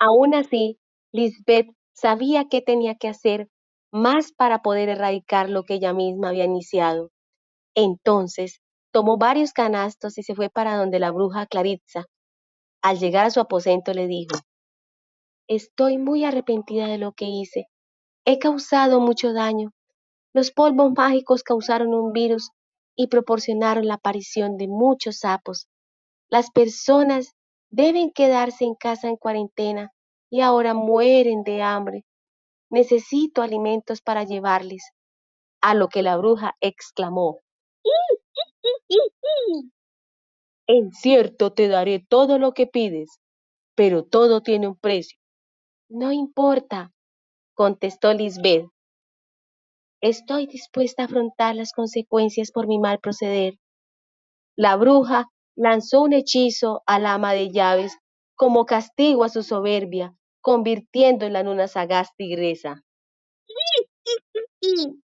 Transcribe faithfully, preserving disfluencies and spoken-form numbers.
Aún así, Lisbeth sabía qué tenía que hacer más para poder erradicar lo que ella misma había iniciado. Entonces, tomó varios canastos y se fue para donde la bruja Claritza. Al llegar a su aposento le dijo: Estoy muy arrepentida de lo que hice. He causado mucho daño. Los polvos mágicos causaron un virus y proporcionaron la aparición de muchos sapos. Las personas deben quedarse en casa en cuarentena y ahora mueren de hambre. Necesito alimentos para llevarles. A lo que la bruja exclamó: En cierto te daré todo lo que pides, pero todo tiene un precio. No importa, contestó Lisbeth. Estoy dispuesta a afrontar las consecuencias por mi mal proceder. La bruja lanzó un hechizo al ama de llaves como castigo a su soberbia, convirtiéndola en una sagaz tigresa.